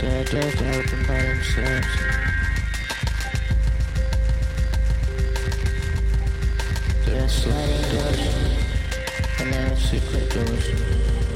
Their doors are open by themselves. There are sliding doors, and there are secret doors.